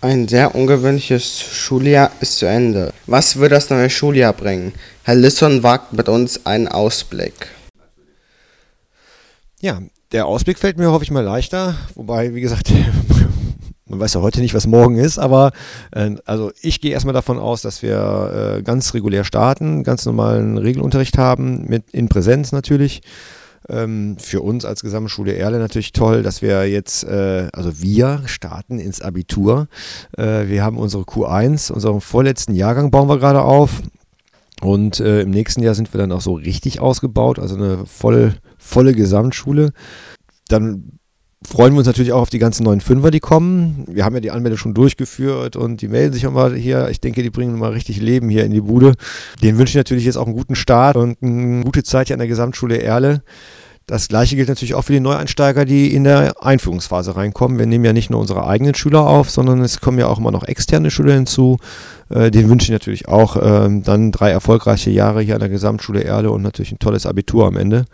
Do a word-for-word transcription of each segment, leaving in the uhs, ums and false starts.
Ein sehr ungewöhnliches Schuljahr ist zu Ende. Was wird das neue Schuljahr bringen? Herr Lisson wagt mit uns einen Ausblick. Ja, der Ausblick fällt mir, hoffe ich mal, leichter. Wobei, wie gesagt, man weiß ja heute nicht, was morgen ist. Aber äh, also ich gehe erstmal davon aus, dass wir äh, ganz regulär starten, ganz normalen Regelunterricht haben, mit in Präsenz natürlich. Ähm, für uns als Gesamtschule Erle natürlich toll, dass wir jetzt, äh, also wir starten ins Abitur. Äh, wir haben unsere Q eins, unseren vorletzten Jahrgang bauen wir gerade auf. Und äh, im nächsten Jahr sind wir dann auch so richtig ausgebaut, also eine voll, volle Gesamtschule. Dann freuen wir uns natürlich auch auf die ganzen neuen Fünfer, die kommen. Wir haben ja die Anmeldung schon durchgeführt und die melden sich auch mal hier. Ich denke, die bringen mal richtig Leben hier in die Bude. Denen wünsche ich natürlich jetzt auch einen guten Start und eine gute Zeit hier an der Gesamtschule Erle. Das Gleiche gilt natürlich auch für die Neueinsteiger, die in der Einführungsphase reinkommen. Wir nehmen ja nicht nur unsere eigenen Schüler auf, sondern es kommen ja auch immer noch externe Schüler hinzu. Äh, denen wünsche ich natürlich auch äh, dann drei erfolgreiche Jahre hier an der Gesamtschule Erle und natürlich ein tolles Abitur am Ende.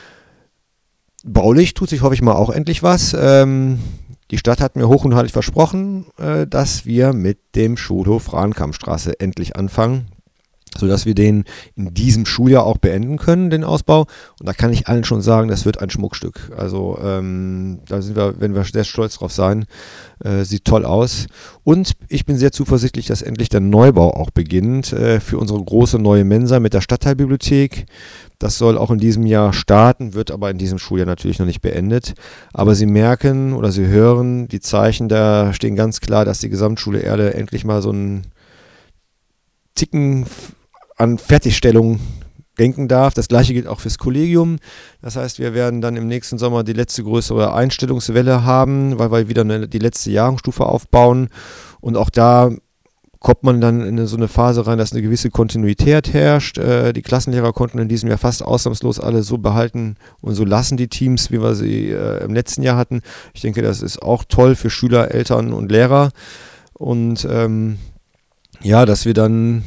Baulich tut sich, hoffe ich mal, auch endlich was. Ähm, die Stadt hat mir hoch und heilig versprochen, äh, dass wir mit dem Schulhof Rahnkammstraße endlich anfangen, sodass wir den in diesem Schuljahr auch beenden können, den Ausbau. Und da kann ich allen schon sagen, das wird ein Schmuckstück. Also ähm, da sind wir, werden wir sehr stolz drauf sein. Äh, sieht toll aus. Und ich bin sehr zuversichtlich, dass endlich der Neubau auch beginnt äh, für unsere große neue Mensa mit der Stadtteilbibliothek. Das soll auch in diesem Jahr starten, wird aber in diesem Schuljahr natürlich noch nicht beendet. Aber Sie merken oder Sie hören, die Zeichen da stehen ganz klar, dass die Gesamtschule Erle endlich mal so einen Ticken an Fertigstellung denken darf. Das gleiche gilt auch fürs Kollegium. Das heißt, wir werden dann im nächsten Sommer die letzte größere Einstellungswelle haben, weil wir wieder eine, die letzte Jahrgangsstufe aufbauen. Und auch da kommt man dann in so eine Phase rein, dass eine gewisse Kontinuität herrscht. Äh, die Klassenlehrer konnten in diesem Jahr fast ausnahmslos alle so behalten und so lassen die Teams, wie wir sie äh, im letzten Jahr hatten. Ich denke, das ist auch toll für Schüler, Eltern und Lehrer. Und ähm, ja, dass wir dann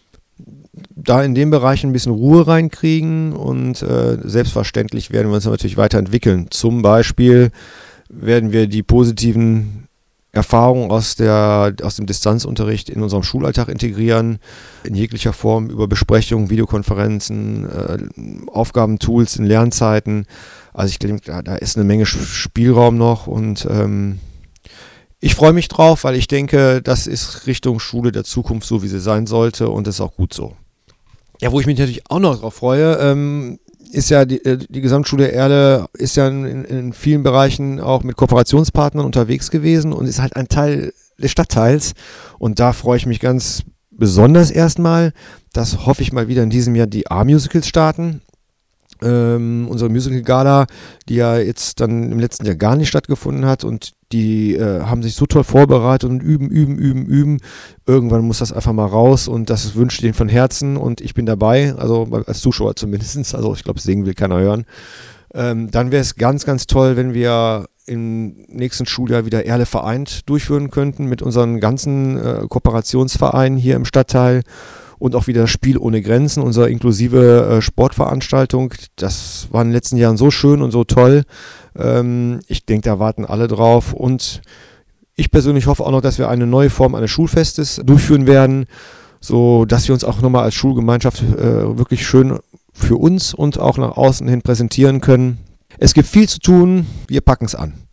da in dem Bereich ein bisschen Ruhe reinkriegen und äh, selbstverständlich werden wir uns natürlich weiterentwickeln. Zum Beispiel werden wir die positiven Erfahrungen aus, der, aus dem Distanzunterricht in unserem Schulalltag integrieren, in jeglicher Form über Besprechungen, Videokonferenzen, äh, Aufgabentools in Lernzeiten. Also ich denke, da, da ist eine Menge Spielraum noch und ähm, ich freue mich drauf, weil ich denke, das ist Richtung Schule der Zukunft so, wie sie sein sollte und das ist auch gut so. Ja, wo ich mich natürlich auch noch drauf freue, ähm, ist ja die, die Gesamtschule Erle ist ja in, in vielen Bereichen auch mit Kooperationspartnern unterwegs gewesen und ist halt ein Teil des Stadtteils und da freue ich mich ganz besonders erstmal, dass hoffe ich mal wieder in diesem Jahr die A-Musicals starten. Ähm, unsere Musical-Gala, die ja jetzt dann im letzten Jahr gar nicht stattgefunden hat und die äh, haben sich so toll vorbereitet und üben, üben, üben, üben. Irgendwann muss das einfach mal raus und das wünsche ich denen von Herzen und ich bin dabei, also als Zuschauer zumindest, also ich glaube, singen will keiner hören. Ähm, dann wäre es ganz, ganz toll, wenn wir im nächsten Schuljahr wieder Erle vereint durchführen könnten mit unseren ganzen äh, Kooperationsvereinen hier im Stadtteil. Und auch wieder Spiel ohne Grenzen, unsere inklusive äh, Sportveranstaltung. Das war in den letzten Jahren so schön und so toll. Ähm, ich denke, da warten alle drauf. Und ich persönlich hoffe auch noch, dass wir eine neue Form eines Schulfestes durchführen werden, so dass wir uns auch nochmal als Schulgemeinschaft äh, wirklich schön für uns und auch nach außen hin präsentieren können. Es gibt viel zu tun, wir packen es an.